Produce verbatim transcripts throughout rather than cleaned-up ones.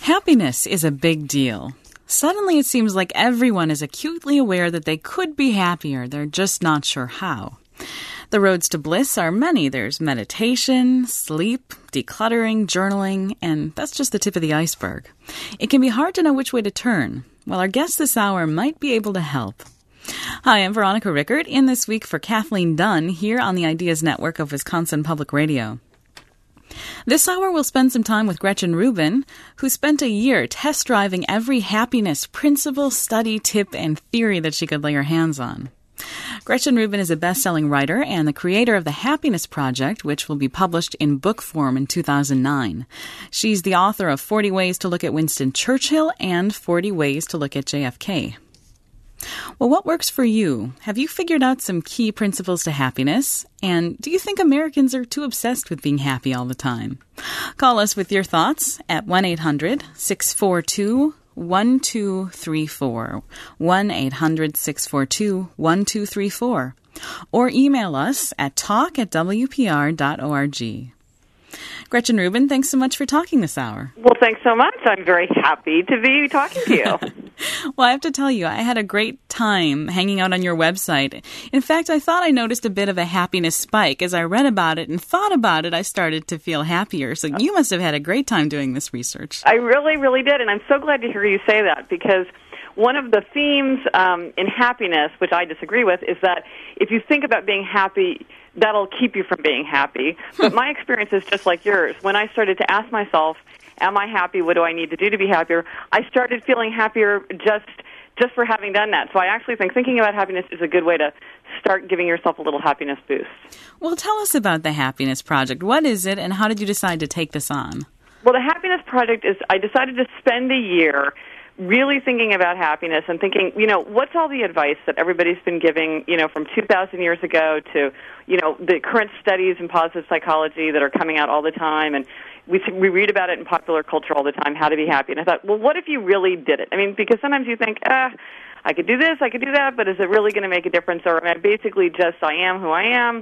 Happiness is a big deal. Suddenly it seems like everyone is acutely aware that they could be happier. They're just not sure how. The roads to bliss are many. There's meditation, sleep, decluttering, journaling, and that's just the tip of the iceberg. It can be hard to know which way to turn. Well, our guest this hour might be able to help. Hi, I'm Veronica Rickert, in this week for Kathleen Dunn, here on the Ideas Network of Wisconsin Public Radio. This hour we'll spend some time with Gretchen Rubin, who spent a year test driving every happiness principle, study, tip, and theory that she could lay her hands on. Gretchen Rubin is a best-selling writer and the creator of the Happiness Project, which will be published in book form in two thousand nine. She's the author of forty Ways to Look at Winston Churchill and forty Ways to Look at J F K. Well, what works for you? Have you figured out some key principles to happiness? And do you think Americans are too obsessed with being happy all the time? Call us with your thoughts at one eight hundred six four two one two three four, one eight hundred six four two one two three four, or email us at talk at w p r dot org. Gretchen Rubin, thanks so much for talking this hour. Well, thanks so much. I'm very happy to be talking to you. Well, I have to tell you, I had a great time hanging out on your website. In fact, I thought I noticed a bit of a happiness spike. As I read about it and thought about it, I started to feel happier. So you must have had a great time doing this research. I really, really did, and I'm so glad to hear you say that, because one of the themes um, in happiness, which I disagree with, is that if you think about being happy, that'll keep you from being happy. But my experience is just like yours. When I started to ask myself, am I happy? What do I need to do to be happier? I started feeling happier just just for having done that. So I actually think thinking about happiness is a good way to start giving yourself a little happiness boost. Well, tell us about the Happiness Project. What is it, and how did you decide to take this on? Well, the Happiness Project is, I decided to spend a year really thinking about happiness and thinking, you know, what's all the advice that everybody's been giving, you know, from two thousand years ago to, you know, the current studies in positive psychology that are coming out all the time, and we we read about it in popular culture all the time, how to be happy. And I thought, well, what if you really did it? I mean, because sometimes you think, ah, I could do this, I could do that, but is it really going to make a difference? Or am I basically just, I am who I am,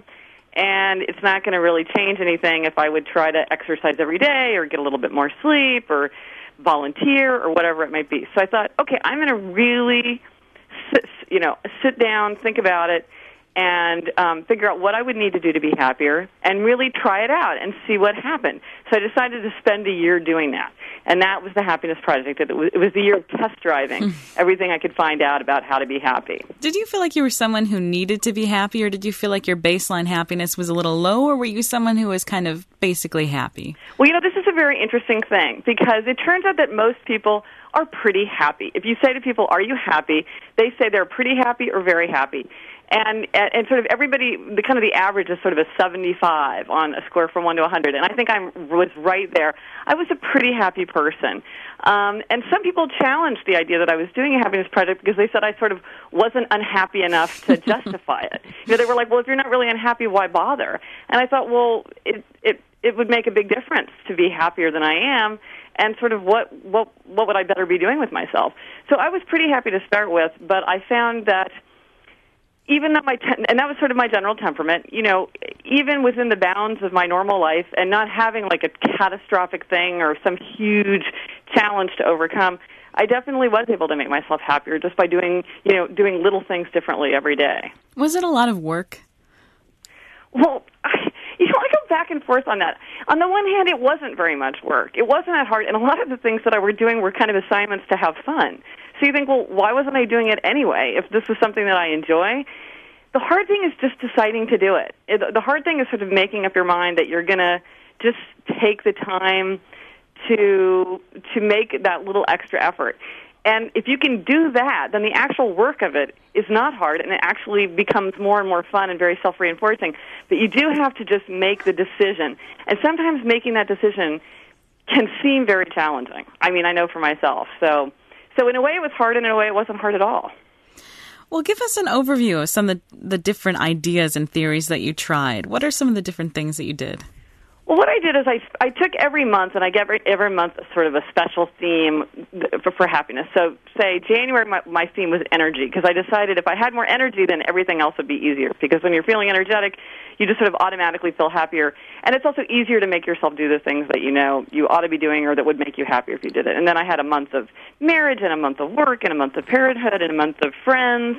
and it's not going to really change anything if I would try to exercise every day or get a little bit more sleep or volunteer or whatever it might be. So I thought, okay, I'm going to really, sit, you know, sit down, think about it, and um, figure out what I would need to do to be happier, and really try it out and see what happened. So I decided to spend a year doing that, and that was the Happiness Project. It was, it was the year of test driving everything I could find out about how to be happy. Did you feel like you were someone who needed to be happy, or did you feel like your baseline happiness was a little low, or were you someone who was kind of basically happy? Well, you know, this is a very interesting thing, because it turns out that most people are pretty happy. If you say to people, are you happy, they say they're pretty happy or very happy. And, and sort of everybody, the kind of the average is sort of a seventy-five on a score from one to one hundred. And I think I was right there. I was a pretty happy person. Um, and some people challenged the idea that I was doing a happiness project because they said I sort of wasn't unhappy enough to justify it. You know, they were like, well, if you're not really unhappy, why bother? And I thought, well, it, it, it would make a big difference to be happier than I am. And sort of what, what, what would I better be doing with myself? So I was pretty happy to start with, but I found that even though my, te- and that was sort of my general temperament, you know, even within the bounds of my normal life and not having like a catastrophic thing or some huge challenge to overcome, I definitely was able to make myself happier just by doing, you know, doing little things differently every day. Was it a lot of work? Well, I, you know, I go back and forth on that. On the one hand, it wasn't very much work. It wasn't that hard, and a lot of the things that I were doing were kind of assignments to have fun. So you think, well, why wasn't I doing it anyway if this was something that I enjoy? The hard thing is just deciding to do it. it the hard thing is sort of making up your mind that you're going to just take the time to to make that little extra effort. And if you can do that, then the actual work of it is not hard, and it actually becomes more and more fun and very self-reinforcing. But you do have to just make the decision. And sometimes making that decision can seem very challenging. I mean, I know for myself. So, so in a way it was hard, and in a way it wasn't hard at all. Well, give us an overview of some of the, the different ideas and theories that you tried. What are some of the different things that you did? Well, what I did is I, I took every month, and I gave every, every month sort of a special theme for, for happiness. So, say, January, my, my theme was energy, because I decided if I had more energy, then everything else would be easier. Because when you're feeling energetic, you just sort of automatically feel happier. And it's also easier to make yourself do the things that you know you ought to be doing or that would make you happier if you did it. And then I had a month of marriage, and a month of work, and a month of parenthood, and a month of friends,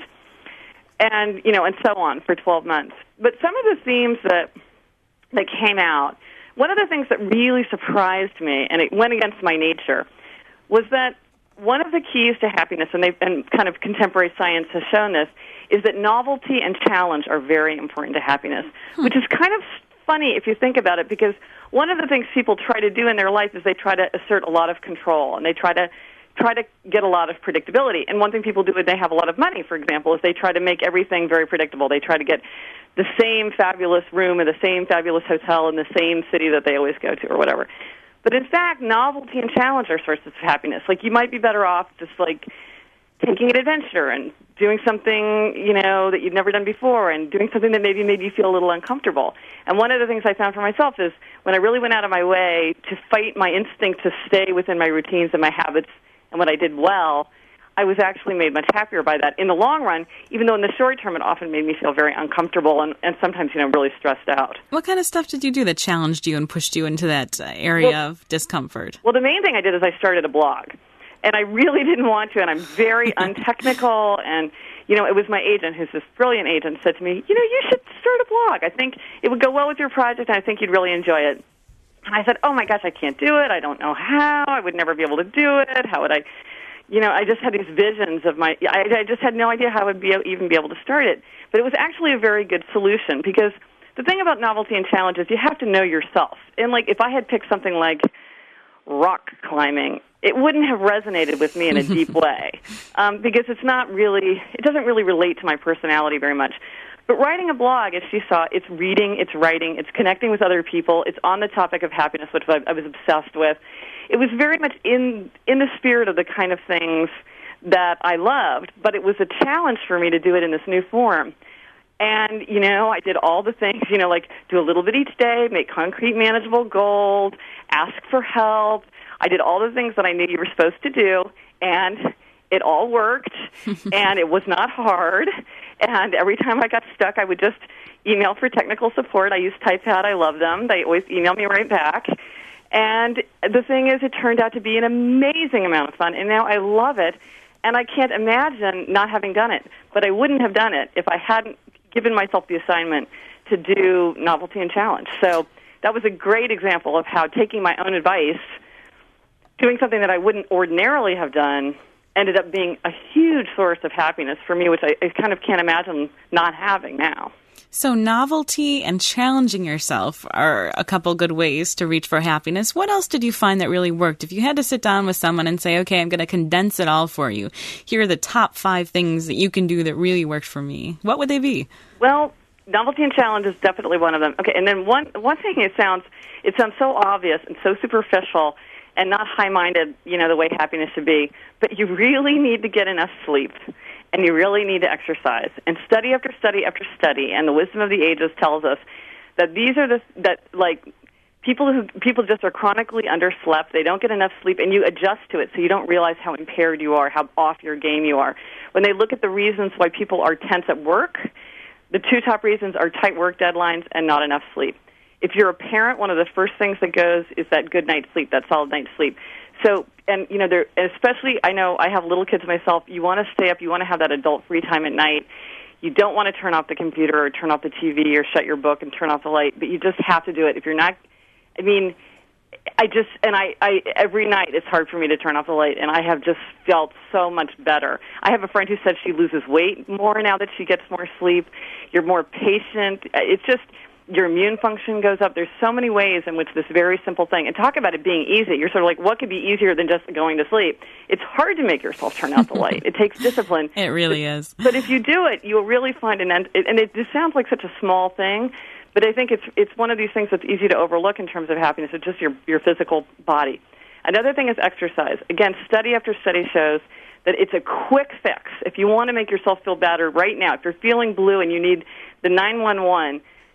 and, you know, and so on for twelve months. But some of the themes that that came out, one of the things that really surprised me, and it went against my nature, was that one of the keys to happiness, and, they've, and kind of contemporary science has shown this, is that novelty and challenge are very important to happiness, hmm. which is kind of funny if you think about it, because one of the things people try to do in their life is they try to assert a lot of control, and they try to try to get a lot of predictability. And one thing people do when they have a lot of money, for example, is they try to make everything very predictable. They try to get the same fabulous room in the same fabulous hotel in the same city that they always go to or whatever. But in fact, novelty and challenge are sources of happiness. Like, you might be better off just, like, taking an adventure and doing something, you know, that you've never done before, and doing something that maybe made you feel a little uncomfortable. And one of the things I found for myself is when I really went out of my way to fight my instinct to stay within my routines and my habits, and when I did well, I was actually made much happier by that in the long run, even though in the short term it often made me feel very uncomfortable and, and sometimes, you know, really stressed out. What kind of stuff did you do that challenged you and pushed you into that area well, of discomfort? Well, the main thing I did is I started a blog. And I really didn't want to, and I'm very untechnical. And, you know, it was my agent, who's this brilliant agent, said to me, you know, you should start a blog. I think it would go well with your project, and I think you'd really enjoy it. And I said, oh, my gosh, I can't do it. I don't know how. I would never be able to do it. How would I... You know, I just had these visions of my, I, I just had no idea how I would be, even be able to start it. But it was actually a very good solution, because the thing about novelty and challenge is you have to know yourself. And, like, if I had picked something like rock climbing, it wouldn't have resonated with me in a deep way, um, because it's not really, it doesn't really relate to my personality very much. But writing a blog, as you saw, it's reading, it's writing, it's connecting with other people, it's on the topic of happiness, which I, I was obsessed with. It was very much in in the spirit of the kind of things that I loved, but it was a challenge for me to do it in this new form. And, you know, I did all the things, you know, like do a little bit each day, make concrete, manageable goals, ask for help. I did all the things that I knew you were supposed to do, and it all worked, and it was not hard. And every time I got stuck, I would just email for technical support. I use TypePad. I love them. They always email me right back. And the thing is, it turned out to be an amazing amount of fun, and now I love it, and I can't imagine not having done it. But I wouldn't have done it if I hadn't given myself the assignment to do novelty and challenge. So that was a great example of how taking my own advice, doing something that I wouldn't ordinarily have done, ended up being a huge source of happiness for me, which I, I kind of can't imagine not having now. So novelty and challenging yourself are a couple good ways to reach for happiness. What else did you find that really worked? If you had to sit down with someone and say, okay, I'm going to condense it all for you, here are the top five things that you can do that really worked for me, what would they be? Well, novelty and challenge is definitely one of them. Okay, and then one one thing, it sounds it sounds so obvious and so superficial and not high-minded, you know, the way happiness should be, but you really need to get enough sleep. And you really need to exercise. And study after study after study, and the wisdom of the ages tells us that these are the, that, like, people who, people just are chronically underslept, they don't get enough sleep, and you adjust to it so you don't realize how impaired you are, how off your game you are. When they look at the reasons why people are tense at work, the two top reasons are tight work deadlines and not enough sleep. If you're a parent, one of the first things that goes is that good night's sleep, that solid night's sleep. So, and, you know, there, especially, I know I have little kids myself, you want to stay up, you want to have that adult free time at night. You don't want to turn off the computer or turn off the T V or shut your book and turn off the light, but you just have to do it. If you're not, I mean, I just, and I, I, every night it's hard for me to turn off the light, and I have just felt so much better. I have a friend who said she loses weight more now that she gets more sleep. You're more patient. It's just, your immune function goes up. There's so many ways in which this very simple thing, and talk about it being easy. You're sort of like, what could be easier than just going to sleep? It's hard to make yourself turn out the light. It takes discipline. It really but, is. But if you do it, you'll really find an end. And it just sounds like such a small thing, but I think it's it's one of these things that's easy to overlook in terms of happiness. It's just your, your physical body. Another thing is exercise. Again, study after study shows that it's a quick fix. If you want to make yourself feel better right now, if you're feeling blue and you need the nine one one,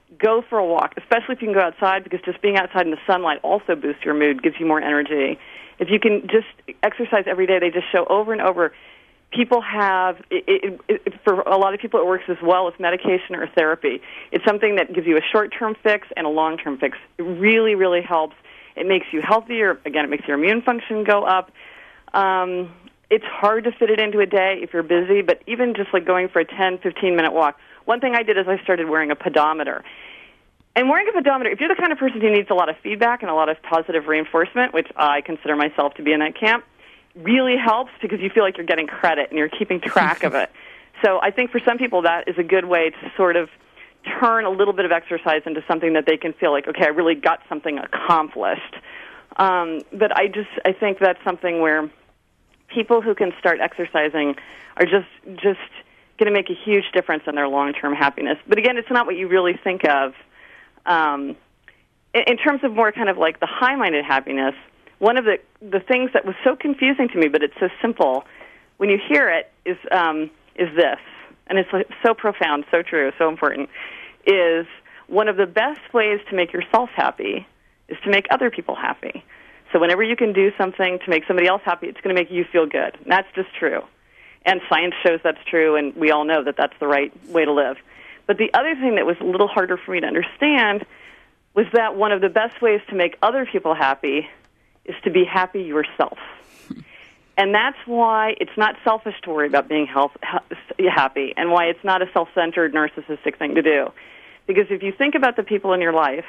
go for a walk, especially if you can go outside, because just being outside in the sunlight also boosts your mood, gives you more energy. If you can just exercise every day, they just show over and over. People have, it, it, it, for a lot of people, it works as well as medication or therapy. It's something that gives you a short-term fix and a long-term fix. It really, really helps. It makes you healthier. Again, it makes your immune function go up. Um, it's hard to fit it into a day if you're busy, but even just like going for a ten, fifteen-minute walk. One thing I did is I started wearing a pedometer. And wearing a pedometer, if you're the kind of person who needs a lot of feedback and a lot of positive reinforcement, which I consider myself to be in that camp, really helps because you feel like you're getting credit and you're keeping track of it. So I think for some people that is a good way to sort of turn a little bit of exercise into something that they can feel like, okay, I really got something accomplished. Um, but I just, I think that's something where people who can start exercising are just, just going to make a huge difference in their long-term happiness. But again, it's not what you really think of. Um, in, in terms of more kind of like the high-minded happiness, one of the, the things that was so confusing to me, but it's so simple, when you hear it, is um, is this, and it's like so profound, so true, so important, is one of the best ways to make yourself happy is to make other people happy. So whenever you can do something to make somebody else happy, it's going to make you feel good. And that's just true. And science shows that's true, and we all know that that's the right way to live. But the other thing that was a little harder for me to understand was that one of the best ways to make other people happy is to be happy yourself. And that's why it's not selfish to worry about being health, happy, and why it's not a self-centered, narcissistic thing to do. Because if you think about the people in your life,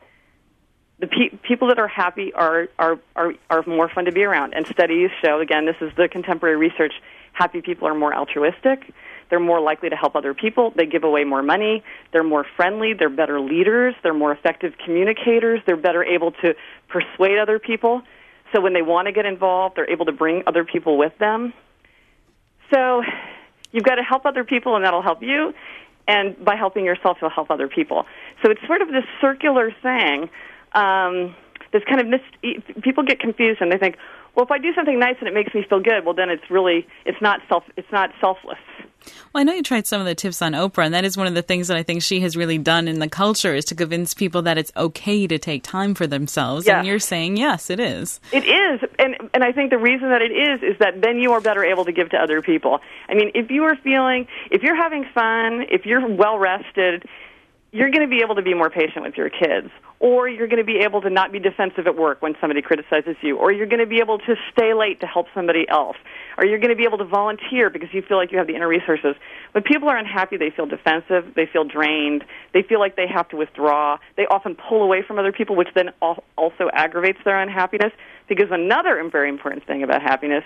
the pe- people that are happy are, are, are, are more fun to be around. And studies show, again, this is the contemporary research, happy people are more altruistic. They're more likely to help other people. They give away more money. They're more friendly. They're better leaders. They're more effective communicators. They're better able to persuade other people. So when they want to get involved, they're able to bring other people with them. So you've got to help other people, and that'll help you. And by helping yourself, you'll help other people. So it's sort of this circular thing. Um, this kind of mis- people get confused, and they think, well, if I do something nice and it makes me feel good, well, then it's really it's not self it's not selfless. Well, I know you tried some of the tips on Oprah, and that is one of the things that I think she has really done in the culture is to convince people that it's okay to take time for themselves. Yes. And you're saying, yes, it is. It is. And and I think the reason that it is is that then you are better able to give to other people. I mean, if you are feeling, if you're having fun, if you're well-rested, you're going to be able to be more patient with your kids. Or you're going to be able to not be defensive at work when somebody criticizes you. Or you're going to be able to stay late to help somebody else. Or you're going to be able to volunteer because you feel like you have the inner resources. When people are unhappy, they feel defensive, they feel drained, they feel like they have to withdraw. They often pull away from other people, which then also aggravates their unhappiness. Because another very important thing about happiness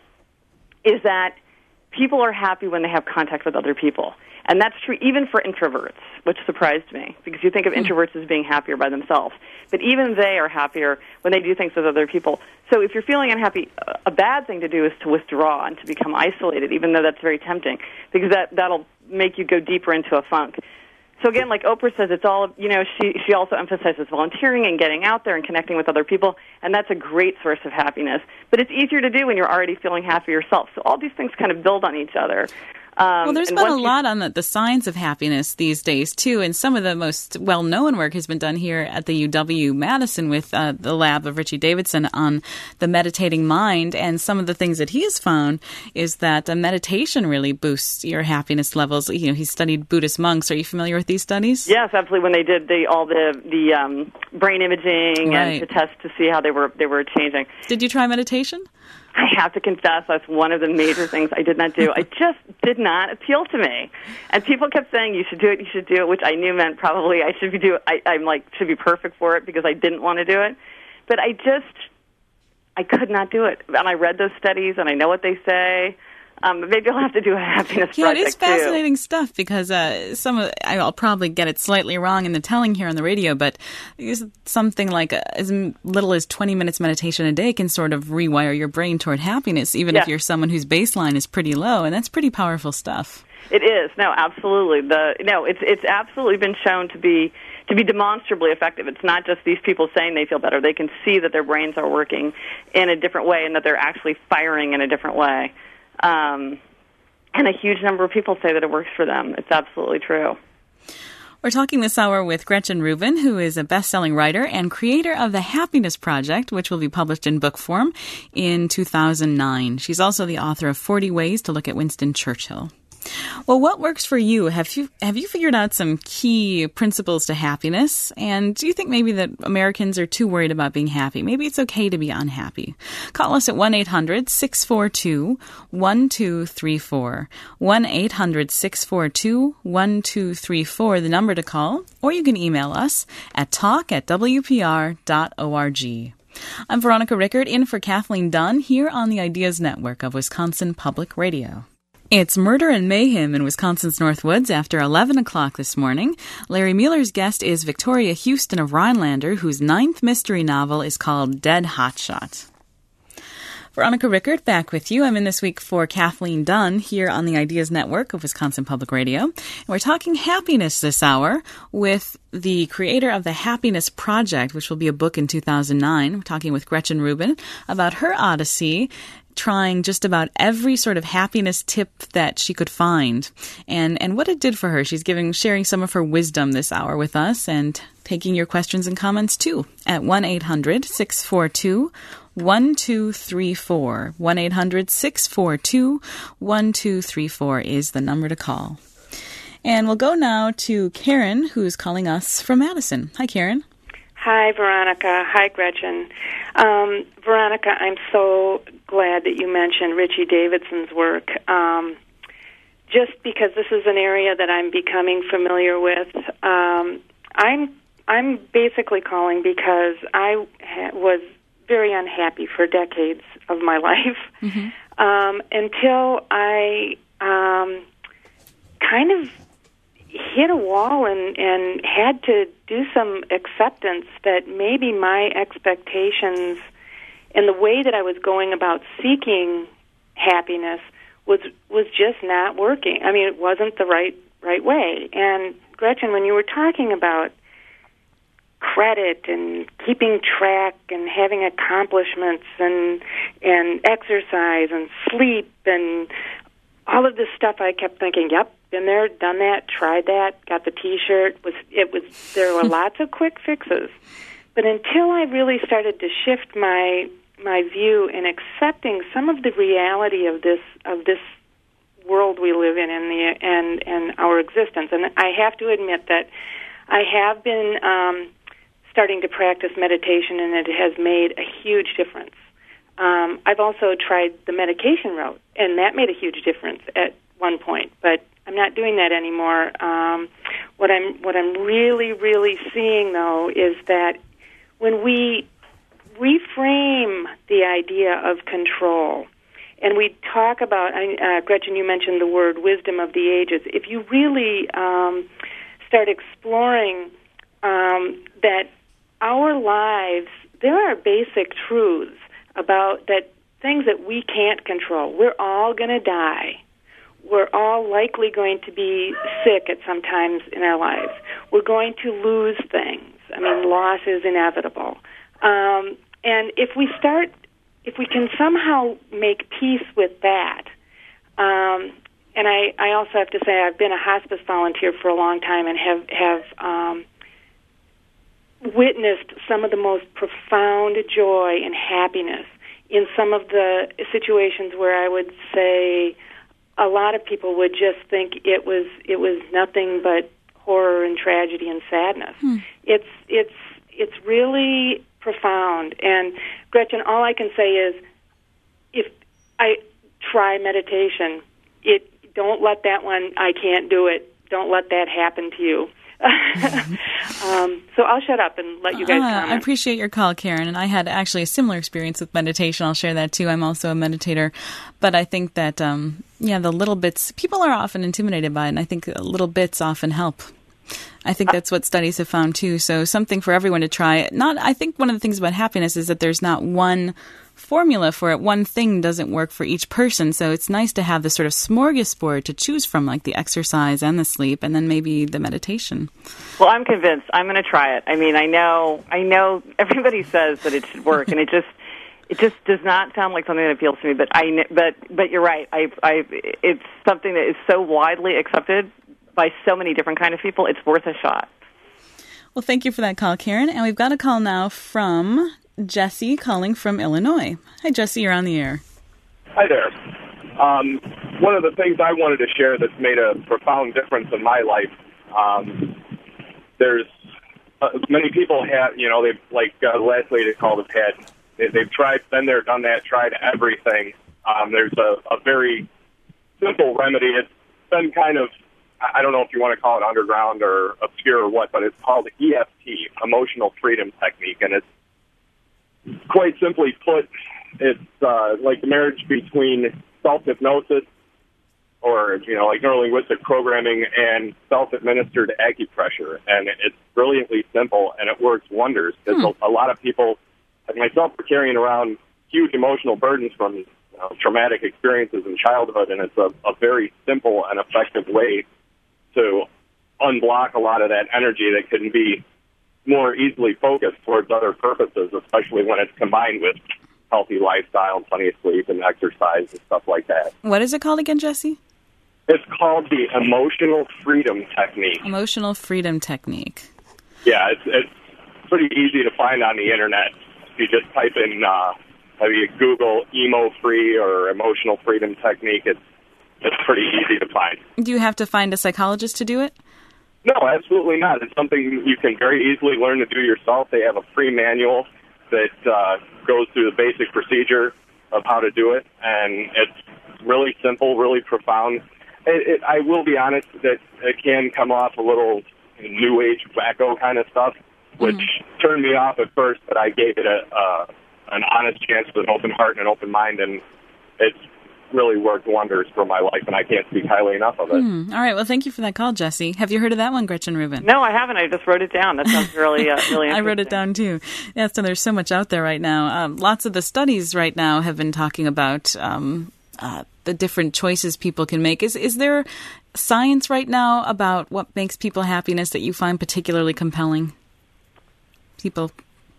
is that people are happy when they have contact with other people. And that's true even for introverts, which surprised me, because you think of introverts as being happier by themselves. But even they are happier when they do things with other people. So if you're feeling unhappy, a bad thing to do is to withdraw and to become isolated, even though that's very tempting, because that, that'll make you go deeper into a funk. So again, like Oprah says, it's all, you know, she, she also emphasizes volunteering and getting out there and connecting with other people, and that's a great source of happiness. But it's easier to do when you're already feeling happy yourself. So all these things kind of build on each other. Um, well, there's been a lot on the, the science of happiness these days, too, and some of the most well-known work has been done here at the U W-Madison with uh, the lab of Richie Davidson on the meditating mind, and some of the things that he has found is that uh, meditation really boosts your happiness levels. You know, he studied Buddhist monks. Are you familiar with these studies? Yes, absolutely. When they did the, all the, the um, brain imaging right. and to test to see how they were they were changing. Did you try meditation? I have to confess, that's one of the major things I did not do. It just did not appeal to me. And people kept saying, you should do it, you should do it, which I knew meant probably I should be do I, I'm like, should be perfect for it because I didn't want to do it. But I just, I could not do it. And I read those studies, and I know what they say. Um, maybe I'll have to do a happiness yeah, project, it is fascinating too. stuff because uh, some of I'll probably get it slightly wrong in the telling here on the radio, but something like uh, as little as twenty minutes meditation a day can sort of rewire your brain toward happiness, even yeah. if you're someone whose baseline is pretty low, and that's pretty powerful stuff. It is. No, absolutely. The no, it's it's absolutely been shown to be to be demonstrably effective. It's not just these people saying they feel better. They can see that their brains are working in a different way and that they're actually firing in a different way. Um, and a huge number of people say that it works for them. It's absolutely true. All We're talking this hour with Gretchen Rubin, who is a best-selling writer and creator of The Happiness Project, which will be published in book form in two thousand nine. She's also the author of forty Ways to Look at Winston Churchill. Well, what works for you? Have you have you figured out some key principles to happiness? And do you think maybe that Americans are too worried about being happy? Maybe it's okay to be unhappy. Call us at one eight hundred six four two one two three four. one eight hundred six four two one two three four, the number to call. Or you can email us at talk at w p r dot org. I'm Veronica Rickard, in for Kathleen Dunn, here on the Ideas Network of Wisconsin Public Radio. It's murder and mayhem in Wisconsin's Northwoods after eleven o'clock this morning. Larry Mueller's guest is Victoria Houston of Rhinelander, whose ninth mystery novel is called Dead Hotshot. Veronica Rickard back with you. I'm in this week for Kathleen Dunn here on the Ideas Network of Wisconsin Public Radio. And we're talking happiness this hour with the creator of The Happiness Project, which will be a book in two thousand nine. We're talking with Gretchen Rubin about her odyssey, trying just about every sort of happiness tip that she could find and, and what it did for her. She's giving, sharing some of her wisdom this hour with us and taking your questions and comments too at one eight hundred six four two one two three four. one eight hundred six four two one two three four is the number to call. And we'll go now to Karen, who's calling us from Madison. Hi, Karen. Hi, Veronica. Hi, Gretchen. Um, Veronica, I'm so glad that you mentioned Richie Davidson's work, um, just because this is an area that I'm becoming familiar with. Um, I'm I'm basically calling because I ha- was very unhappy for decades of my life mm-hmm. um, until I um, kind of hit a wall and, and had to do some acceptance that maybe my expectations and the way that I was going about seeking happiness was was just not working. I mean, it wasn't the right right way. And Gretchen, when you were talking about credit and keeping track and having accomplishments and and exercise and sleep and all of this stuff, I kept thinking, yep, been there, done that, tried that, got the T-shirt. Was it was there were lots of quick fixes, but until I really started to shift my my view in accepting some of the reality of this of this world we live in and the and and our existence, and I have to admit that I have been um, starting to practice meditation, and it has made a huge difference. Um, I've also tried the medication route, and that made a huge difference at one point, but I'm not doing that anymore. Um, what I'm what I'm really, really seeing, though, is that when we reframe the idea of control, and we talk about, uh, Gretchen, you mentioned the word wisdom of the ages. If you really um, start exploring um, that our lives, there are basic truths about that things that we can't control. We're all going to die. We're all likely going to be sick at some times in our lives. We're going to lose things. I mean, loss is inevitable. Um, and if we start, if we can somehow make peace with that, um, and I, I also have to say I've been a hospice volunteer for a long time and have, have um, witnessed some of the most profound joy and happiness in some of the situations where I would say a lot of people would just think it was it was nothing but horror and tragedy and sadness. Hmm. It's it's it's really profound. And Gretchen, all I can say is, if I try meditation, it don't let that one I can't do it. Don't let that happen to you. um, so I'll shut up and let you guys uh, comment. I appreciate your call, Karen, and I had actually a similar experience with meditation. I'll share that too. I'm also a meditator, but I think that um, yeah, the little bits, people are often intimidated by it, and I think little bits often help. I think that's what studies have found too. So something for everyone to try. Not, I think one of the things about happiness is that there's not one formula for it. One thing doesn't work for each person. So it's nice to have this sort of smorgasbord to choose from, like the exercise and the sleep, and then maybe the meditation. Well, I'm convinced. I'm going to try it. I mean, I know, I know everybody says that it should work, and it just, it just does not sound like something that appeals to me. But I, but, but you're right. I, I, it's something that is so widely accepted by so many different kind of people, it's worth a shot. Well, thank you for that call, Karen. And we've got a call now from Jesse calling from Illinois. Hi, Jesse, you're on the air. Hi there. Um, one of the things I wanted to share that's made a profound difference in my life, um, there's uh, many people have, you know, they've, like uh, the last lady called us had, they, they've tried, been there, done that, tried everything. Um, there's a, a very simple remedy. It's been kind of, I don't know if you want to call it underground or obscure or what, but it's called E F T, Emotional Freedom Technique, and it's quite simply put, it's uh, like the marriage between self-hypnosis or, you know, like neurolinguistic programming and self-administered acupressure, and it's brilliantly simple, and it works wonders. Because hmm. a, a lot of people, like myself, are carrying around huge emotional burdens from you know, traumatic experiences in childhood, and it's a, a very simple and effective way to unblock a lot of that energy that can be more easily focused towards other purposes, especially when it's combined with healthy lifestyle, plenty of sleep and exercise and stuff like that. What is it called again, Jesse? It's called the Emotional Freedom Technique. Emotional Freedom Technique. Yeah, it's, it's pretty easy to find on the internet. If you just type in, uh, maybe Google emo free or emotional freedom technique, it's, it's pretty easy to find. Do you have to find a psychologist to do it? No, absolutely not. It's something you can very easily learn to do yourself. They have a free manual that uh, goes through the basic procedure of how to do it, and it's really simple, really profound. It, it, I will be honest that it can come off a little new age wacko kind of stuff, which mm-hmm. turned me off at first, but I gave it a uh, an honest chance with an open heart and an open mind, and it's really worked wonders for my life, and I can't speak highly enough of it. Mm. All right, well, thank you for that call, Jesse. Have you heard of that one, Gretchen Rubin? No, I haven't. I just wrote it down. That sounds really, uh, really interesting. I wrote it down, too. Yeah, so there's so much out there right now. Um, lots of the studies right now have been talking about um, uh, the different choices people can make. Is, is there science right now about what makes people happiness that you find particularly compelling? People...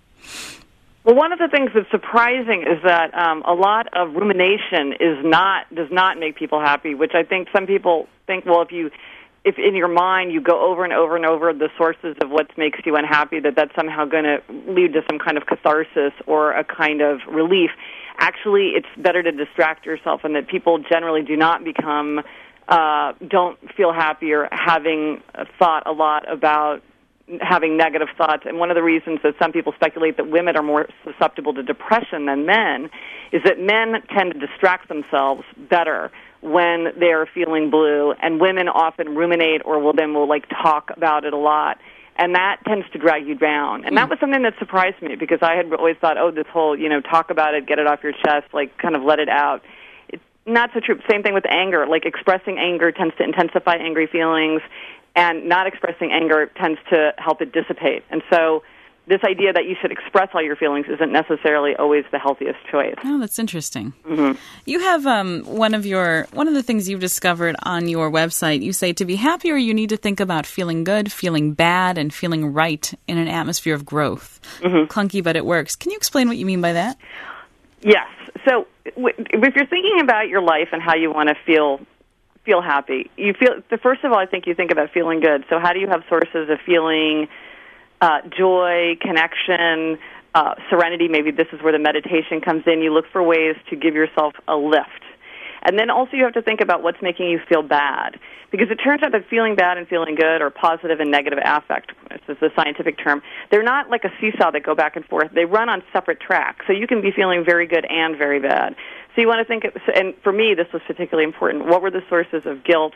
Well, one of the things that's surprising is that um, a lot of rumination is not does not make people happy, which I think some people think, well, if you if in your mind you go over and over and over the sources of what makes you unhappy, that that's somehow going to lead to some kind of catharsis or a kind of relief. Actually, it's better to distract yourself, and that people generally do not become uh, don't feel happier having thought a lot about having negative thoughts. And one of the reasons that some people speculate that women are more susceptible to depression than men is that men tend to distract themselves better when they're feeling blue, and women often ruminate or will then will like talk about it a lot, and that tends to drag you down. And that was something that surprised me, because I had always thought, oh, this whole, you know, talk about it, get it off your chest, like kind of let it out. It's not so true. Same thing with anger. Like expressing anger tends to intensify angry feelings, and not expressing anger tends to help it dissipate. And so this idea that you should express all your feelings isn't necessarily always the healthiest choice. Oh, that's interesting. Mm-hmm. You have um, one of your one of the things you've discovered on your website. You say to be happier, you need to think about feeling good, feeling bad, and feeling right in an atmosphere of growth. Mm-hmm. Clunky, but it works. Can you explain what you mean by that? Yes. So if you're thinking about your life and how you want to feel feel happy, you feel first of all, I think you think about feeling good. So how do you have sources of feeling uh, joy, connection, uh, serenity? Maybe this is where the meditation comes in. You look for ways to give yourself a lift. And then also you have to think about what's making you feel bad. Because it turns out that feeling bad and feeling good are positive and negative affect. This is the scientific term. They're not like a seesaw that go back and forth. They run on separate tracks. So you can be feeling very good and very bad. So you want to think, and for me this was particularly important, what were the sources of guilt,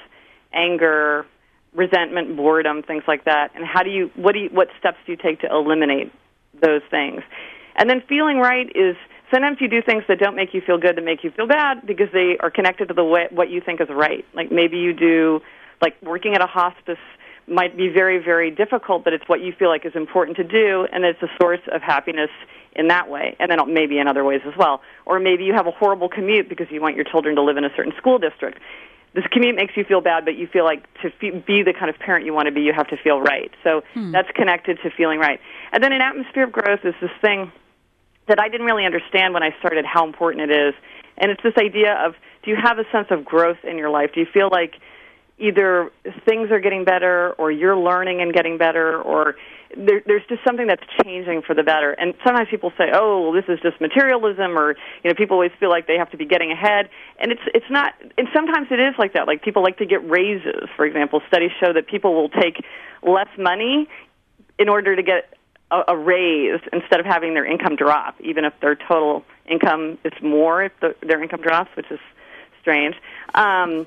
anger, resentment, boredom, things like that, and how do you, what do you, what steps do you take to eliminate those things? And then feeling right is, sometimes you do things that don't make you feel good that make you feel bad because they are connected to the way, what you think is right. Like maybe you do, like working at a hospice might be very, very difficult, but it's what you feel like is important to do, and it's a source of happiness in that way, and then maybe in other ways as well. Or maybe you have a horrible commute because you want your children to live in a certain school district. This commute makes you feel bad, but you feel like to be the kind of parent you want to be, you have to feel right. So hmm. that's connected to feeling right. And then an atmosphere of growth is this thing that I didn't really understand when I started how important it is. And it's this idea of, do you have a sense of growth in your life? Do you feel like either things are getting better or you're learning and getting better, or there, there's just something that's changing for the better. And sometimes people say, oh, well, this is just materialism, or, you know, people always feel like they have to be getting ahead. And it's it's not, and sometimes it is like that. Like people like to get raises, for example. Studies show that people will take less money in order to get a, a raise instead of having their income drop, even if their total income is more if the, their income drops, which is strange. Um,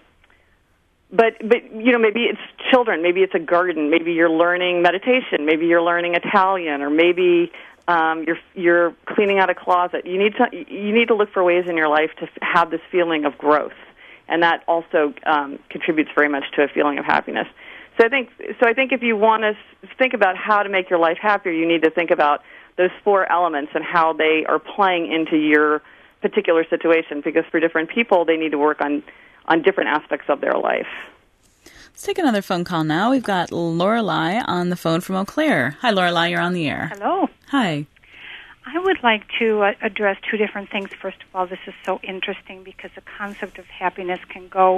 But, but you know, maybe it's children, maybe it's a garden, maybe you're learning meditation, maybe you're learning Italian, or maybe um, you're you're cleaning out a closet. You need to you need to look for ways in your life to have this feeling of growth, and that also um, contributes very much to a feeling of happiness. So I think so. I think if you want to think about how to make your life happier, you need to think about those four elements and how they are playing into your particular situation. Because for different people, they need to work on. on different aspects of their life. Let's take another phone call now. We've got Lorelei on the phone from Eau Claire. Hi, Lorelei, you're on the air. Hello. Hi. I would like to uh, address two different things. First of all, this is so interesting because the concept of happiness can go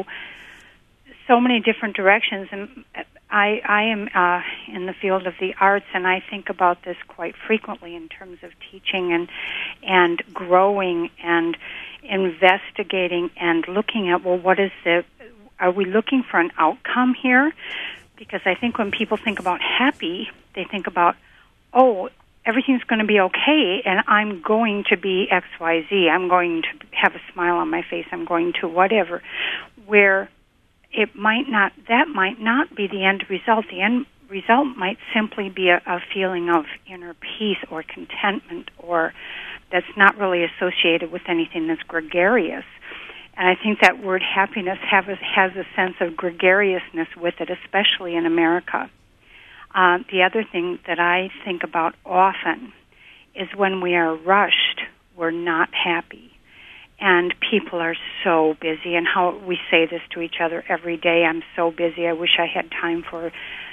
so many different directions. And I, I am uh, in the field of the arts, and I think about this quite frequently in terms of teaching and and growing and investigating and looking at, well, what is the, are we looking for an outcome here? Because I think when people think about happy, they think about, oh, everything's going to be okay, and I'm going to be X, Y, Z. I'm going to have a smile on my face. I'm going to whatever. Where it might not, that might not be the end result. The end result might simply be a, a feeling of inner peace or contentment, or that's not really associated with anything that's gregarious. And I think that word happiness have a, has a sense of gregariousness with it, especially in America. Uh, the other thing that I think about often is when we are rushed, we're not happy. And people are so busy, and how we say this to each other every day, I'm so busy, I wish I had time for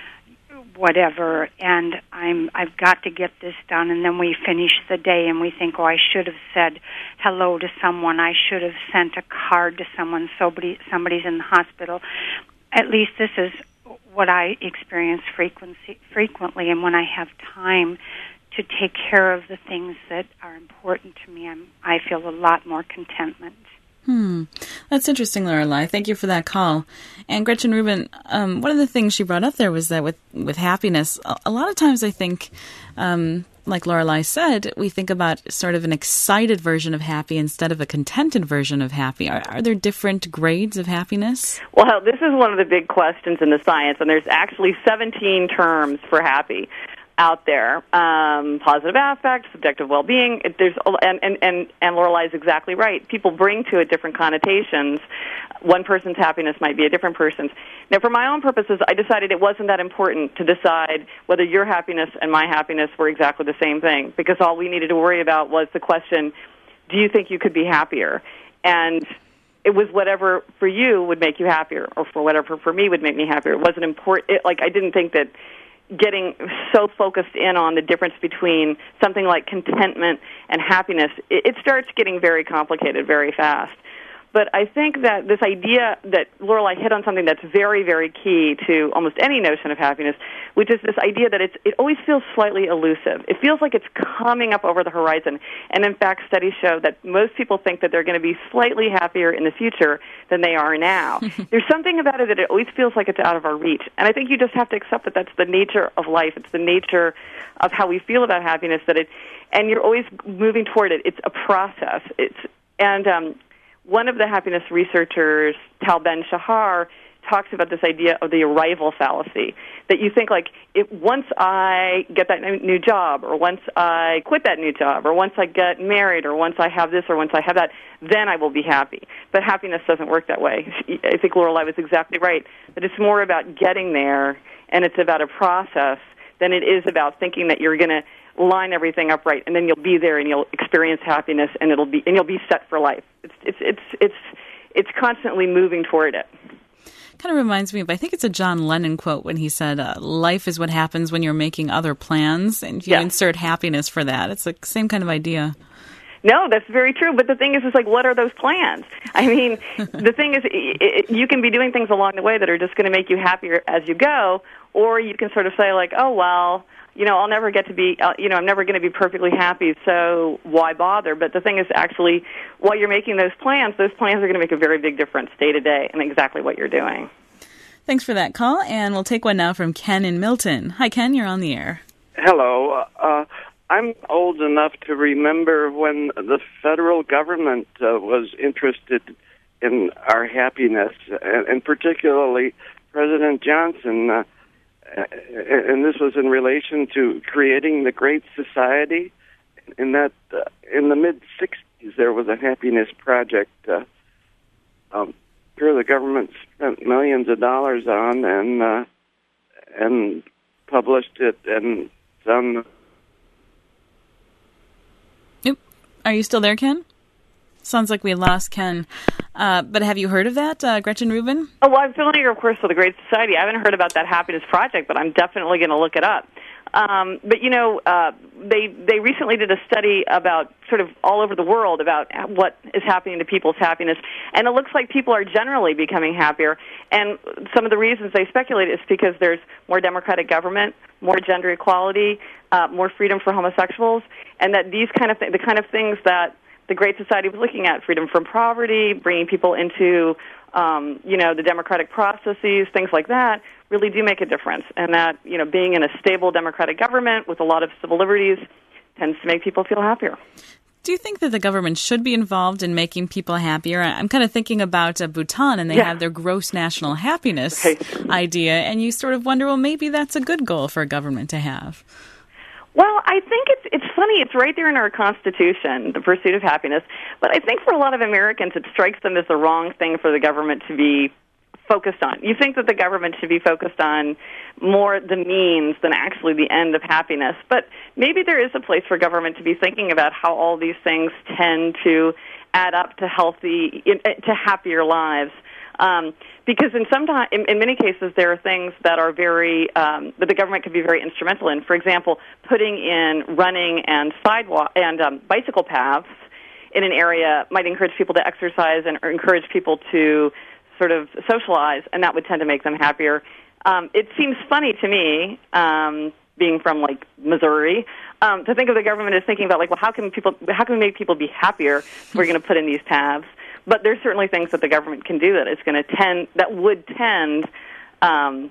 whatever, and I'm I've got to get this done, and then we finish the day and we think, oh, I should have said hello to someone, I should have sent a card to someone, somebody somebody's in the hospital. At least this is what I experience frequency, frequently, and when I have time to take care of the things that are important to me, I'm, I feel a lot more contentment. Hmm. That's interesting, Lorelei. Thank you for that call. And Gretchen Rubin, um, one of the things she brought up there was that with, with happiness, a, a lot of times I think, um, like Lorelei said, we think about sort of an excited version of happy instead of a contented version of happy. Are, are there different grades of happiness? Well, this is one of the big questions in the science, and there's actually seventeen terms for happy out there. Um, positive affect, subjective well-being. It, there's and and and, and Lorelei is exactly right. People bring to it different connotations. One person's happiness might be a different person's. Now, for my own purposes, I decided it wasn't that important to decide whether your happiness and my happiness were exactly the same thing, because all we needed to worry about was the question, do you think you could be happier? And it was whatever for you would make you happier, or for whatever for me would make me happier. It wasn't important. It, like I didn't think that getting so focused in on the difference between something like contentment and happiness, it, it starts getting very complicated very fast. But I think that this idea that Lorelei hit on something that's very, very key to almost any notion of happiness, which is this idea that it's, it always feels slightly elusive. It feels like it's coming up over the horizon. And in fact, studies show that most people think that they're going to be slightly happier in the future than they are now. There's something about it that it always feels like it's out of our reach. And I think you just have to accept that that's the nature of life. It's the nature of how we feel about happiness, that it, and you're always moving toward it. It's a process. It's, and, um, one of the happiness researchers, Tal Ben-Shahar, talks about this idea of the arrival fallacy, that you think, like, if once I get that new job, or once I quit that new job, or once I get married, or once I have this, or once I have that, then I will be happy. But happiness doesn't work that way. I think Lorelei was exactly right, that it's more about getting there, and it's about a process, than it is about thinking that you're going to line everything up right, and then you'll be there and you'll experience happiness, and it'll be and you'll be set for life. It's it's it's it's it's constantly moving toward it. Kind of reminds me of, I think it's a John Lennon quote when he said, uh, "Life is what happens when you're making other plans," and if you yeah. insert happiness for that, it's the same kind of idea. No, that's very true. But the thing is, is like, what are those plans? I mean, the thing is, it, it, you can be doing things along the way that are just going to make you happier as you go, or you can sort of say, like, oh, well, you know, I'll never get to be, uh, you know, I'm never going to be perfectly happy, so why bother? But the thing is, actually, while you're making those plans, those plans are going to make a very big difference day to day in exactly what you're doing. Thanks for that call, and we'll take one now from Ken in Milton. Hi, Ken, you're on the air. Hello. Uh, I'm old enough to remember when the federal government uh, was interested in our happiness, and, and particularly President Johnson. Uh, and this was in relation to creating the Great Society. In that, uh, in the mid sixties, there was a happiness project. Uh, um, sure, the government spent millions of dollars on and uh, and published it and done. Yep. Are you still there, Ken? Sounds like we lost Ken. Uh, but have you heard of that, uh, Gretchen Rubin? Oh, well, I'm familiar, of course, with the Great Society. I haven't heard about that happiness project, but I'm definitely going to look it up. Um, but, you know, uh, they they recently did a study about sort of all over the world about what is happening to people's happiness, and it looks like people are generally becoming happier. And some of the reasons they speculate is because there's more democratic government, more gender equality, uh, more freedom for homosexuals, and that these kind of th- the kind of things that the Great Society was looking at, freedom from poverty, bringing people into, um, you know, the democratic processes, things like that, really do make a difference. And that, you know, being in a stable democratic government with a lot of civil liberties tends to make people feel happier. Do you think that the government should be involved in making people happier? I'm kind of thinking about uh, Bhutan, and they yeah. have their gross national happiness right. idea, and you sort of wonder, well, maybe that's a good goal for a government to have. Well, I think it's it's funny. It's right there in our Constitution, the pursuit of happiness. But I think for a lot of Americans, it strikes them as the wrong thing for the government to be focused on. You think that the government should be focused on more the means than actually the end of happiness. But maybe there is a place for government to be thinking about how all these things tend to add up to healthy, to happier lives. Um, because in some time, in, in many cases, there are things that are very um, that the government can be very instrumental in. For example, putting in running and sidewalk and um, bicycle paths in an area might encourage people to exercise and or encourage people to sort of socialize, and that would tend to make them happier. Um, it seems funny to me, um, being from like Missouri, um, to think of the government as thinking about like, well, how can people, how can we make people be happier if we're going to put in these paths? But there's certainly things that the government can do that is going to tend, that would tend um,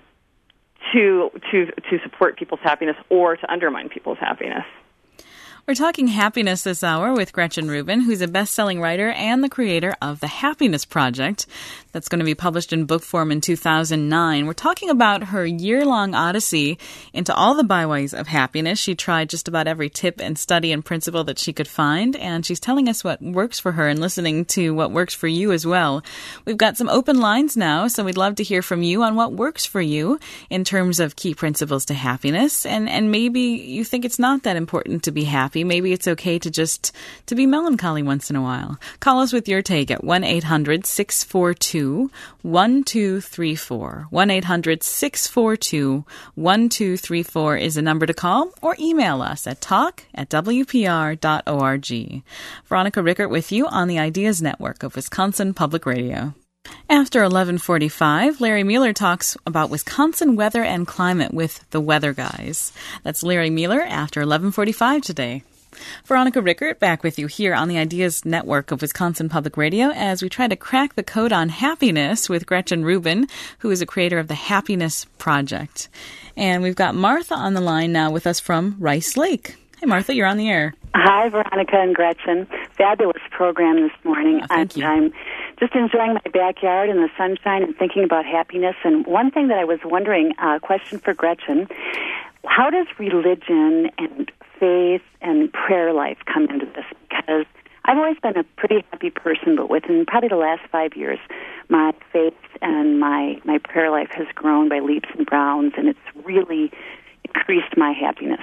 to to to support people's happiness or to undermine people's happiness. We're talking happiness this hour with Gretchen Rubin, who's a best-selling writer and the creator of The Happiness Project. That's going to be published in book form in two thousand nine. We're talking about her year-long odyssey into all the byways of happiness. She tried just about every tip and study and principle that she could find, and she's telling us what works for her and listening to what works for you as well. We've got some open lines now, so we'd love to hear from you on what works for you in terms of key principles to happiness, and, and maybe you think it's not that important to be happy. Maybe it's okay to just to be melancholy once in a while. Call us with your take at one eight hundred six four two one two three four. one eight hundred six four two one two three four is the number to call, or email us at talk at w p r dot org. Veronica Rickert with you on the Ideas Network of Wisconsin Public Radio. After eleven forty-five, Larry Mueller talks about Wisconsin weather and climate with the Weather Guys. That's Larry Mueller after eleven forty-five today. Veronica Rickert back with you here on the Ideas Network of Wisconsin Public Radio as we try to crack the code on happiness with Gretchen Rubin, who is a creator of the Happiness Project. And we've got Martha on the line now with us from Rice Lake. Hey, Martha, you're on the air. Hi, Veronica and Gretchen. Fabulous program this morning. Oh, thank you. I'm just enjoying my backyard and the sunshine and thinking about happiness. And one thing that I was wondering, a uh, question for Gretchen, how does religion and faith and prayer life come into this? Because I've always been a pretty happy person, but within probably the last five years, my faith and my, my prayer life has grown by leaps and bounds, and it's really increased my happiness.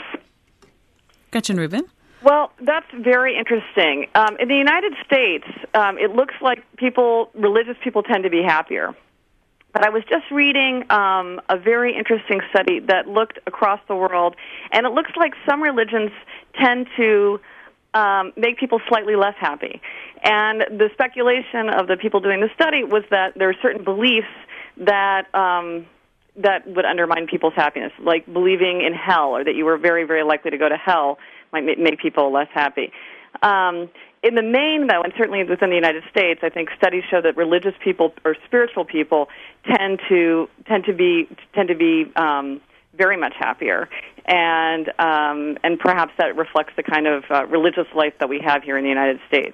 Gretchen Rubin? Well, that's very interesting. Um, in the United States, um, it looks like people, religious people tend to be happier. But I was just reading um, a very interesting study that looked across the world, and it looks like some religions tend to um, make people slightly less happy. And the speculation of the people doing the study was that there are certain beliefs that um, that would undermine people's happiness, like believing in hell, or that you were very, very likely to go to hell might make people less happy. Um, in the main, though, and certainly within the United States, I think studies show that religious people or spiritual people tend to tend to be tend to be um, very much happier, and um, and perhaps that reflects the kind of uh, religious life that we have here in the United States.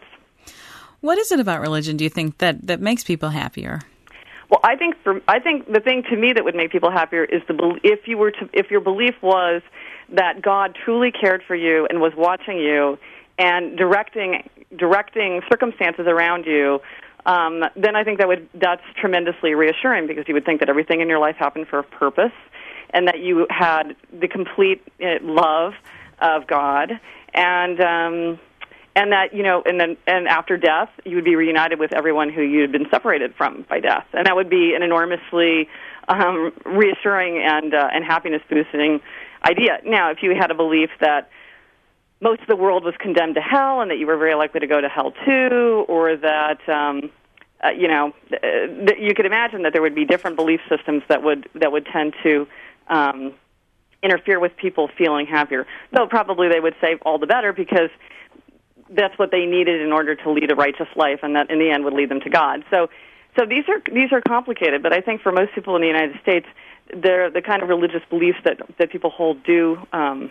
What is it about religion, do you think, that, that makes people happier? Well, I think for I think the thing to me that would make people happier is the if you were to if your belief was that God truly cared for you and was watching you and directing directing circumstances around you, um, then I think that would that's tremendously reassuring, because you would think that everything in your life happened for a purpose, and that you had the complete uh, love of God, and um, and that you know, and then and after death, you would be reunited with everyone who you had been separated from by death, and that would be an enormously um, reassuring and uh, and happiness boosting idea. Now, if you had a belief that most of the world was condemned to hell, and that you were very likely to go to hell too, or that um, uh, you know, uh, that you could imagine that there would be different belief systems that would that would tend to um, interfere with people feeling happier. Though probably they would say all the better, because that's what they needed in order to lead a righteous life, and that in the end would lead them to God. So, so these are these are complicated. But I think for most people in the United States, they're the kind of religious beliefs that that people hold do. Um,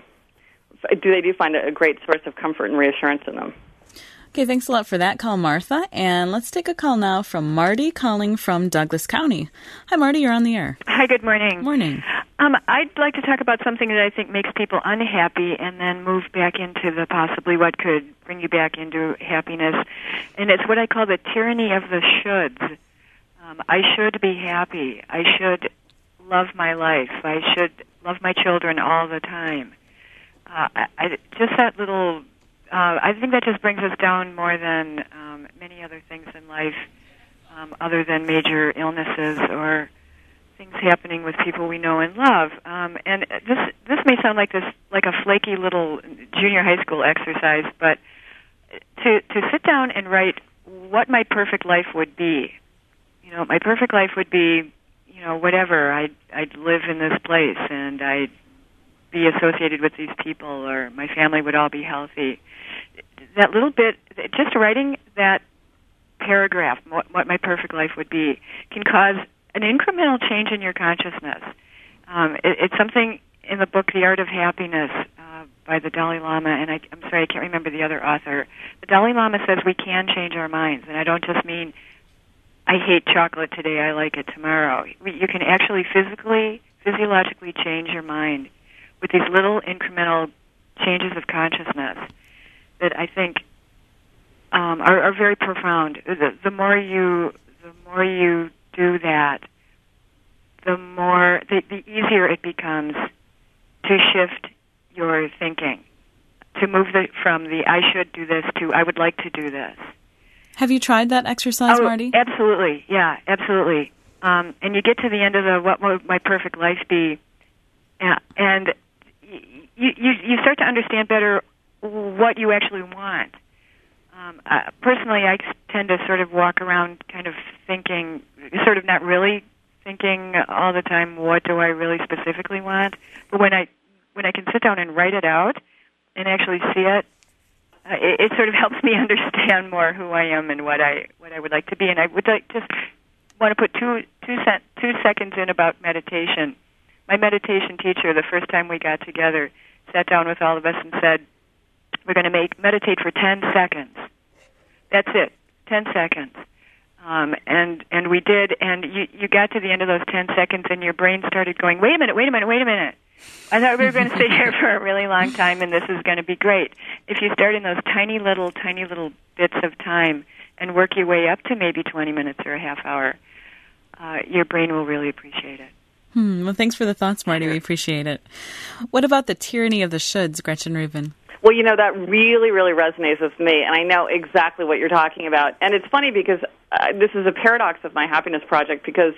do they do find a great source of comfort and reassurance in them. Okay, thanks a lot for that call, Martha. And let's take a call now from Marty calling from Douglas County. Hi, Marty, you're on the air. Hi, good morning. Morning. Um, I'd like to talk about something that I think makes people unhappy and then move back into the possibly what could bring you back into happiness. And it's what I call the tyranny of the shoulds. Um, I should be happy. I should love my life. I should love my children all the time. Uh, I, I, just that little, uh, I think that just brings us down more than um, many other things in life, um, other than major illnesses or things happening with people we know and love. Um, and this this may sound like this like a flaky little junior high school exercise, but to to sit down and write what my perfect life would be. You know, my perfect life would be, you know, whatever. I'd I'd live in this place, and I'd be associated with these people, or my family would all be healthy. That little bit, just writing that paragraph, what, what my perfect life would be, can cause an incremental change in your consciousness. Um, it, it's something in the book, The Art of Happiness, uh, by the Dalai Lama, and I, I'm sorry, I can't remember the other author. The Dalai Lama says we can change our minds, and I don't just mean I hate chocolate today, I like it tomorrow. You can actually physically, physiologically change your mind with these little incremental changes of consciousness that I think um, are, are very profound. The, the more you, the more you do that, the more, the, the easier it becomes to shift your thinking, to move the, from the I should do this to I would like to do this. Have you tried that exercise, oh, Marty? Absolutely, yeah, absolutely. Um, and you get to the end of the what would my perfect life be, uh, and you, you you start to understand better what you actually want. Um, uh, personally, I tend to sort of walk around kind of thinking, sort of not really thinking all the time, what do I really specifically want? But when I when I can sit down and write it out and actually see it, uh, it, it sort of helps me understand more who I am and what I what I would like to be. And I would like just want to put two two cent, two seconds in about meditation. My meditation teacher, the first time we got together, sat down with all of us and said, we're going to make meditate for ten seconds. That's it, ten seconds. Um, and and we did, and you, you got to the end of those ten seconds, and your brain started going, wait a minute, wait a minute, wait a minute. I thought we were going to sit here for a really long time, and this is going to be great. If you start in those tiny little, tiny little bits of time and work your way up to maybe twenty minutes or a half hour, uh, your brain will really appreciate it. Hmm. Well, thanks for the thoughts, Marty. We appreciate it. What about the tyranny of the shoulds, Gretchen Rubin? Well, you know, that really, really resonates with me, and I know exactly what you're talking about. And it's funny because uh, this is a paradox of my happiness project, because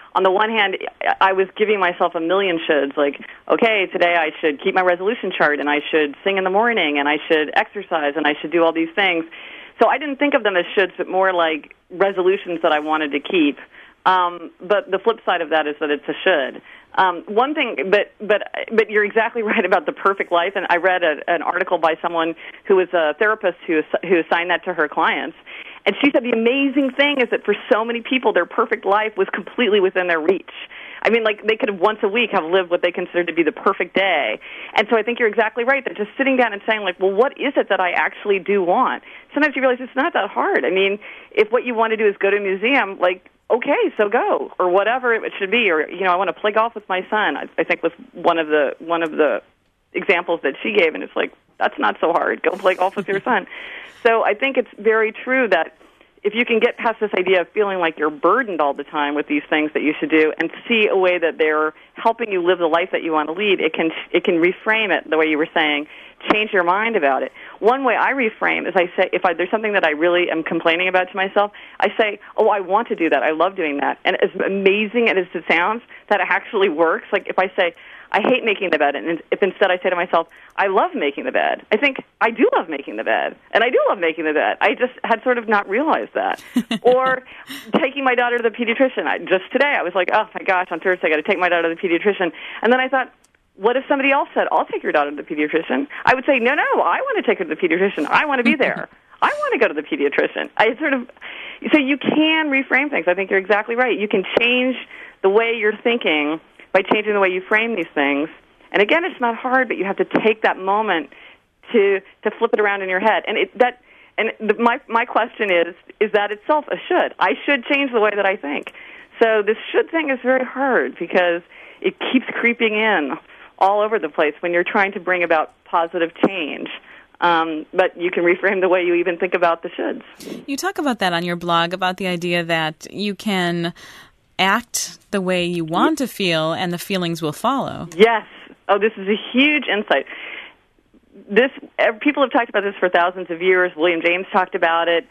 on the one hand, I was giving myself a million shoulds, like, okay, today I should keep my resolution chart, and I should sing in the morning, and I should exercise, and I should do all these things. So I didn't think of them as shoulds, but more like resolutions that I wanted to keep. Um, but the flip side of that is that it's a should. Um, one thing, but but but you're exactly right about the perfect life. And I read a, an article by someone who was a therapist who who assigned that to her clients, and she said the amazing thing is that for so many people, their perfect life was completely within their reach. I mean, like, they could have once a week have lived what they considered to be the perfect day. And so I think you're exactly right that just sitting down and saying, like, well, what is it that I actually do want? Sometimes you realize it's not that hard. I mean, if what you want to do is go to a museum, like, okay, so go, or whatever it should be, or, you know, I want to play golf with my son, I, I think was one of the one of the examples that she gave, and it's like, that's not so hard. Go play golf with your son. So I think it's very true that if you can get past this idea of feeling like you're burdened all the time with these things that you should do and see a way that they're helping you live the life that you want to lead, it can it can reframe it the way you were saying, change your mind about it. One way I reframe is I say, if I, there's something that I really am complaining about to myself, I say, oh, I want to do that. I love doing that. And as amazing as it sounds, that actually works. Like if I say, I hate making the bed, and if instead I say to myself, I love making the bed, I think, I do love making the bed, and I do love making the bed. I just had sort of not realized that. Or taking my daughter to the pediatrician. I, just today, I was like, oh, my gosh, on Thursday I got to take my daughter to the pediatrician. And then I thought, what if somebody else said, I'll take your daughter to the pediatrician? I would say, no, no, I want to take her to the pediatrician. I want to be there. I want to go to the pediatrician. I sort of, so you can reframe things. I think you're exactly right. You can change the way you're thinking by changing the way you frame these things. And again, it's not hard, but you have to take that moment to to flip it around in your head. And it, that and the, my my question is, is that itself a should? I should change the way that I think. So this should thing is very hard because it keeps creeping in all over the place when you're trying to bring about positive change. Um, but you can reframe the way you even think about the shoulds. You talk about that on your blog, about the idea that you can act the way you want to feel and the feelings will follow. Yes. Oh, this is a huge insight. This people have talked about this for thousands of years. William James talked about it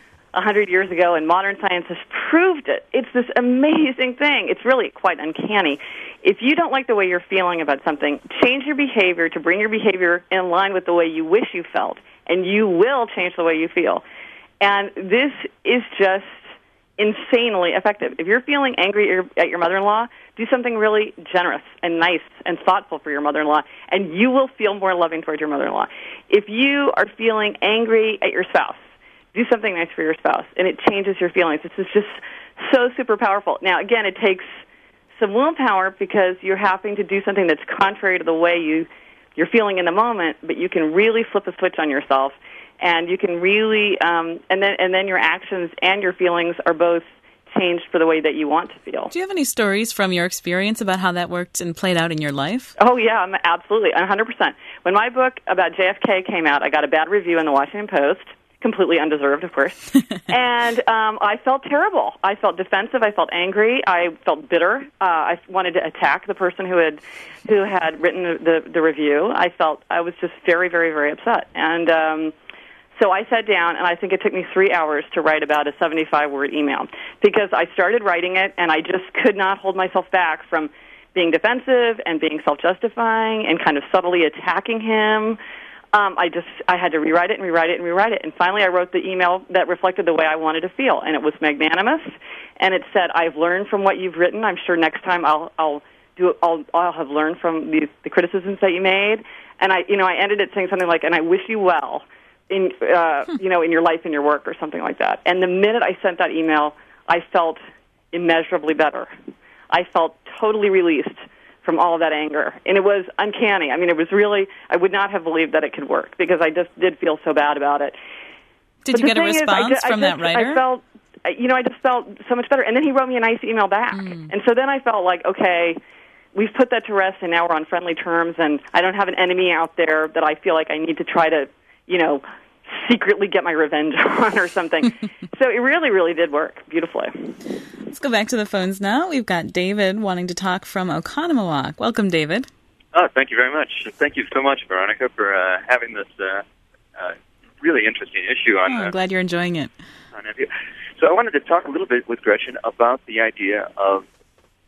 a hundred years ago, and modern science has proved it. It's this amazing thing. It's really quite uncanny. If you don't like the way you're feeling about something, change your behavior to bring your behavior in line with the way you wish you felt, and you will change the way you feel. And this is just insanely effective. If you're feeling angry at your mother-in-law, do something really generous and nice and thoughtful for your mother-in-law, and you will feel more loving towards your mother-in-law. If you are feeling angry at your spouse, do something nice for your spouse, and it changes your feelings. This is just so super powerful. Now, again, it takes some willpower because you're having to do something that's contrary to the way you, you're feeling in the moment, but you can really flip a switch on yourself. And you can really, um, and then and then your actions and your feelings are both changed for the way that you want to feel. Do you have any stories from your experience about how that worked and played out in your life? Oh, yeah, absolutely, one hundred percent. When my book about J F K came out, I got a bad review in the Washington Post, completely undeserved, of course. and um, I felt terrible. I felt defensive. I felt angry. I felt bitter. Uh, I wanted to attack the person who had who had written the, the review. I felt I was just very, very, very upset. And um So I sat down, and I think it took me three hours to write about a seventy-five word email because I started writing it, and I just could not hold myself back from being defensive and being self-justifying and kind of subtly attacking him. Um, I just I had to rewrite it and rewrite it and rewrite it, and finally I wrote the email that reflected the way I wanted to feel, and it was magnanimous, and it said, "I've learned from what you've written. I'm sure next time I'll I'll do I'll I'll have learned from the, the criticisms that you made." And I you know I ended it saying something like, "And I wish you well in uh, you know, in your life and your work," or something like that. And the minute I sent that email, I felt immeasurably better. I felt totally released from all of that anger. And it was uncanny. I mean, it was really, I would not have believed that it could work because I just did feel so bad about it. Did but you get a response is, I, from I just, that writer? I felt, you know, I just felt so much better. And then he wrote me a nice email back. Mm. And so then I felt like, okay, we've put that to rest, and now we're on friendly terms, and I don't have an enemy out there that I feel like I need to try to, you know, secretly get my revenge on or something. So it really, really did work beautifully. Let's go back to the phones now. We've got David wanting to talk from Oconomowoc. Welcome, David. Oh, thank you very much. Thank you so much, Veronica, for uh, having this uh, uh, really interesting issue on. Oh, I'm uh, glad you're enjoying it. On So I wanted to talk a little bit with Gretchen about the idea of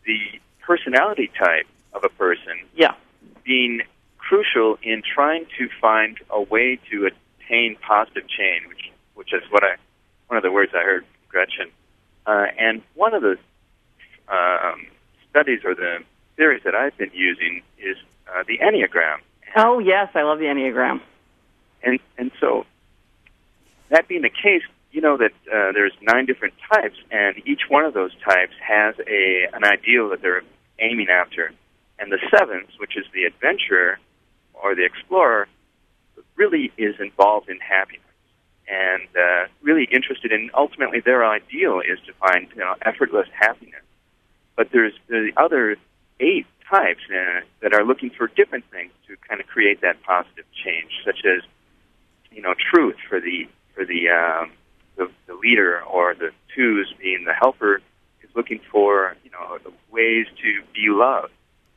the personality type of a person yeah. being crucial in trying to find a way to attain positive change, which which is what I one of the words I heard from Gretchen. Uh, and one of the um, studies or the theories that I've been using is uh, the Enneagram. Oh yes, I love the Enneagram. And and so that being the case, you know that uh, there's nine different types, and each one of those types has a an ideal that they're aiming after. And the seventh, which is the adventurer or the explorer, really is involved in happiness and uh, really interested in, ultimately their ideal is to find, you know, effortless happiness. But there's the other eight types uh, that are looking for different things to kind of create that positive change, such as, you know, truth for the for the um, the, the leader, or the twos being the helper is looking for, you know, ways to be loved.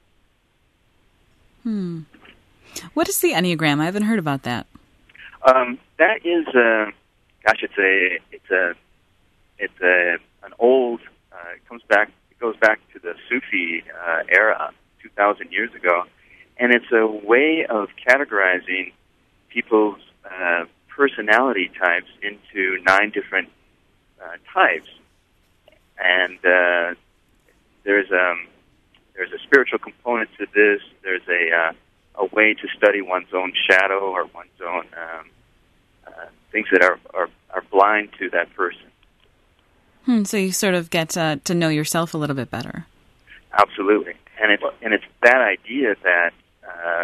Hmm. What is the Enneagram? I haven't heard about that. Um, that is, uh, gosh, it's a, it's a, it's a, an old. Uh, it comes back. It goes back to the Sufi uh, era, two thousand years ago, and it's a way of categorizing people's uh, personality types into nine different uh, types, and uh, there's um, there's a spiritual component to this. There's a uh, a way to study one's own shadow or one's own um, uh, things that are, are, are blind to that person. Hmm, so you sort of get uh, to know yourself a little bit better. Absolutely. And it's, and it's that idea that uh,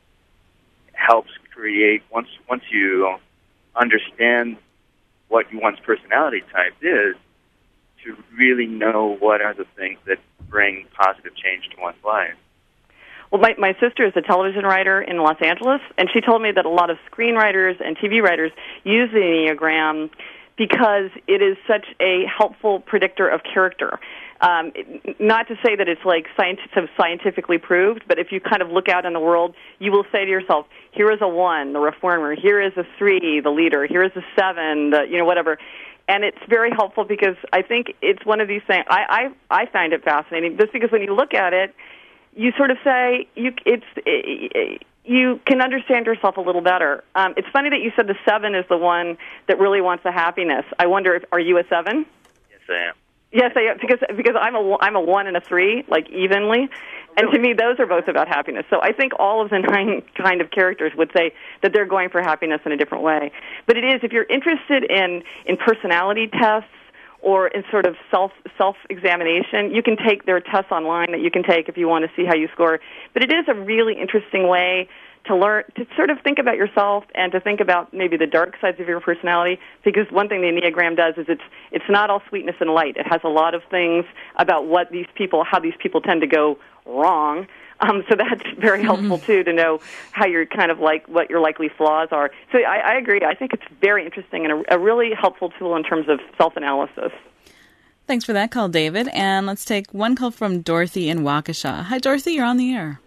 helps create, once once you understand what one's personality type is, to really know what are the things that bring positive change to one's life. Well, my, my sister is a television writer in Los Angeles, and she told me that a lot of screenwriters and T V writers use the Enneagram because it is such a helpful predictor of character. Um, it, not to say that it's like scientific, scientifically proved, but if you kind of look out in the world, you will say to yourself, here is a one, the reformer, here is a three, the leader, here is a seven, the, you know, whatever. And it's very helpful because I think it's one of these things, I, I, I find it fascinating, just because when you look at it, you sort of say you it's it, you can understand yourself a little better. Um, it's funny that you said the seven is the one that really wants the happiness. I wonder if are you a seven? Yes, I am. Yes, I am, because because I'm a I'm a one and a three, like evenly, and to me those are both about happiness. So I think all of the nine kind of characters would say that they're going for happiness in a different way. But it is, if you're interested in in personality tests or in sort of self self examination, you can take there are tests online that you can take if you want to see how you score. But it is a really interesting way to learn to sort of think about yourself and to think about maybe the dark sides of your personality. Because one thing the Enneagram does is it's it's not all sweetness and light. It has a lot of things about what these people how these people tend to go wrong. Um, so that's very helpful too to know how you're kind of like what your likely flaws are. So I, I agree. I think it's very interesting and a, a really helpful tool in terms of self-analysis. Thanks for that call, David. And let's take one call from Dorothy in Waukesha. Hi, Dorothy. You're on the air.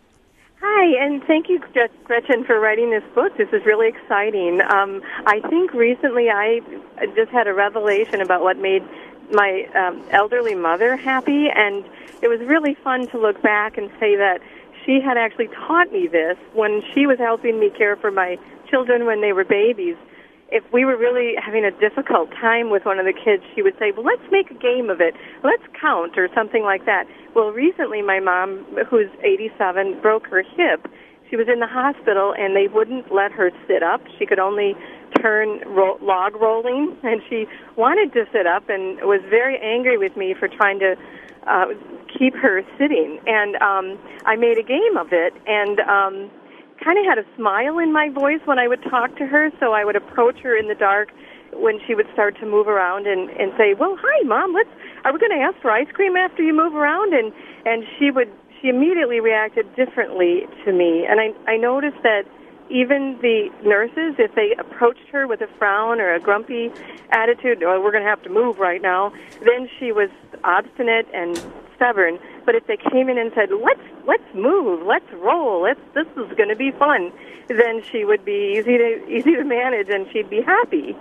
Hi, and thank you, Gretchen, for writing this book. This is really exciting. Um, I think recently I just had a revelation about what made my um, elderly mother happy, and it was really fun to look back and say that she had actually taught me this when she was helping me care for my children when they were babies. If we were really having a difficult time with one of the kids, she would say, well, let's make a game of it. Let's count, or something like that. Well, recently my mom, who's eighty-seven, broke her hip. She was in the hospital, and they wouldn't let her sit up. She could only turn ro- log rolling, and she wanted to sit up and was very angry with me for trying to uh, keep her sitting. And um, I made a game of it, and um, kind of had a smile in my voice when I would talk to her, so I would approach her in the dark when she would start to move around and, and say, well, hi, Mom, let's, are we going to ask for ice cream after you move around? And, and she would, she immediately reacted differently to me. And I, I noticed that even the nurses, if they approached her with a frown or a grumpy attitude, oh, we're going to have to move right now, then she was obstinate and stubborn. But if they came in and said, let's let's move, let's roll, let's this is going to be fun, then she would be easy to easy to manage and she'd be happy.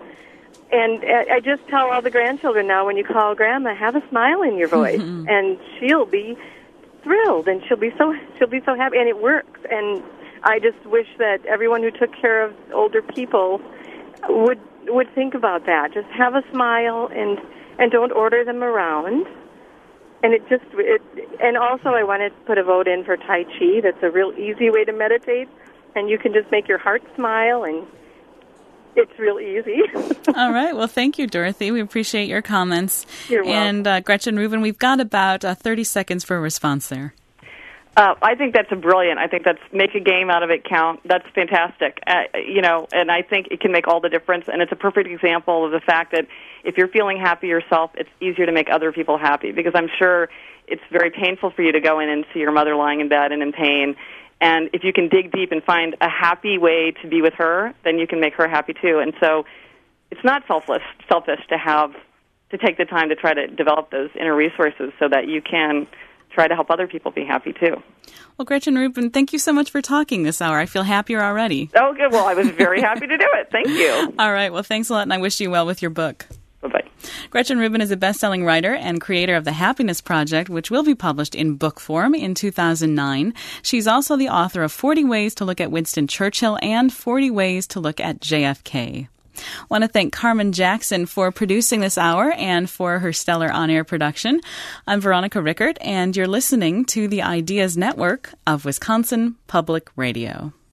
And I just tell all the grandchildren now, when you call Grandma, have a smile in your voice, and she'll be thrilled, and she'll be so she'll be so happy, and it works. And I just wish that everyone who took care of older people would would think about that. Just have a smile and and don't order them around. And it just it and also I want to put a vote in for Tai Chi. That's a real easy way to meditate, and you can just make your heart smile, and it's real easy. All right. Well, thank you, Dorothy. We appreciate your comments. You're welcome. And uh, Gretchen Rubin, we've got about uh, thirty seconds for a response there. Uh, I think that's a brilliant. I think that's make a game out of it count. That's fantastic. Uh, you know, and I think it can make all the difference. And it's a perfect example of the fact that if you're feeling happy yourself, it's easier to make other people happy. Because I'm sure it's very painful for you to go in and see your mother lying in bed and in pain. And if you can dig deep and find a happy way to be with her, then you can make her happy too. And so it's not selfless, selfish to have to take the time to try to develop those inner resources so that you can try to help other people be happy too. Well, Gretchen Rubin, thank you so much for talking this hour. I feel happier already. Oh, good. Well, I was very happy to do it. Thank you. All right. Well, thanks a lot, and I wish you well with your book. Bye-bye. Gretchen Rubin is a best-selling writer and creator of The Happiness Project, which will be published in book form in two thousand nine. She's also the author of forty Ways to Look at Winston Churchill and forty Ways to Look at J F K. I want to thank Carmen Jackson for producing this hour and for her stellar on-air production. I'm Veronica Rickert, and you're listening to the Ideas Network of Wisconsin Public Radio.